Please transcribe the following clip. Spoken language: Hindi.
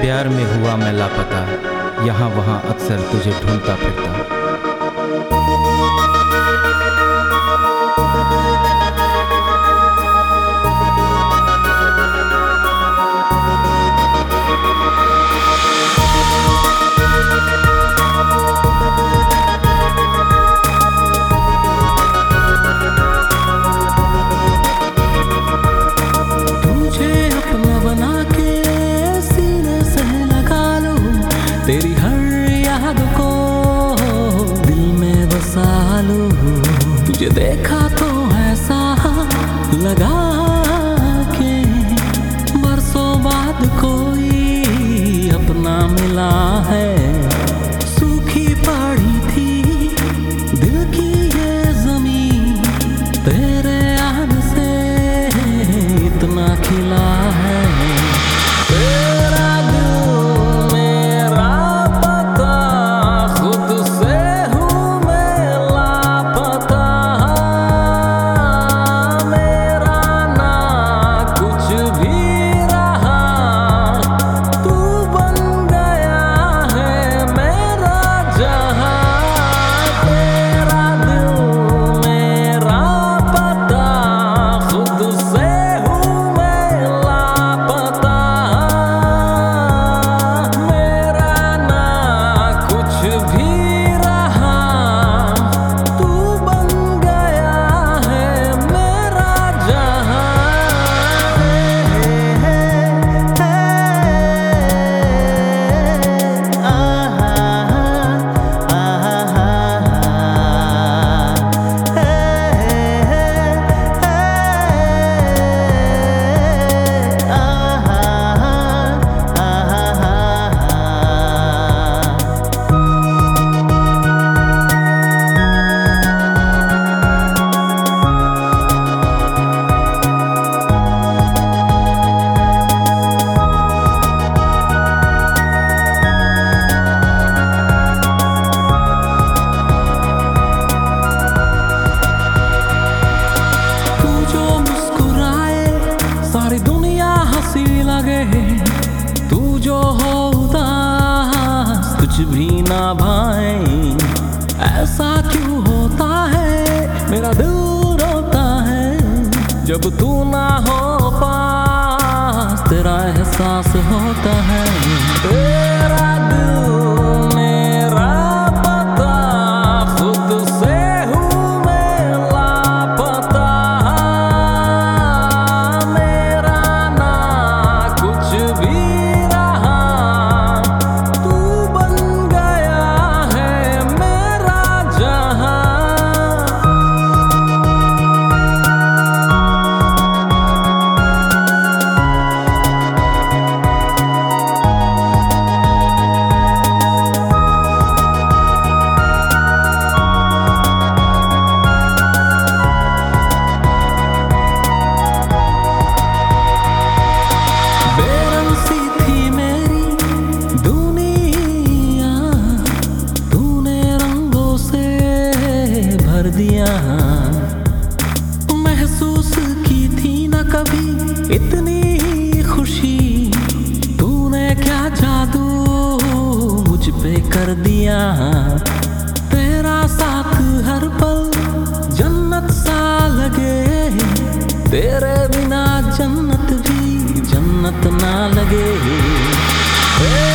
प्यार में हुआ मैं लापता, यहाँ वहाँ अक्सर तुझे ढूंढता फिरता। तेरी हर याद को दिल में बसा लूं। तुझे देखा तो ऐसा लगा कि बरसों बाद कोई अपना मिला है। सूखी पड़ी थी दिल की ये ज़मीं, तेरे आने से इतना खिला है। तू जो हो उदास कुछ भी ना भाए, ऐसा क्यों होता है मेरा दिल रोता है। जब तू ना हो पास तेरा एहसास होता है। तेरा दिल मेरा पता, खुद से हूँ मैं लापता। मेरा ना कुछ भी महसूस की थी न कभी इतनी खुशी। तूने क्या जादू मुझ पे कर दिया। तेरा साथ हर पल जन्नत सा लगे, तेरे बिना जन्नत भी जन्नत ना लगे।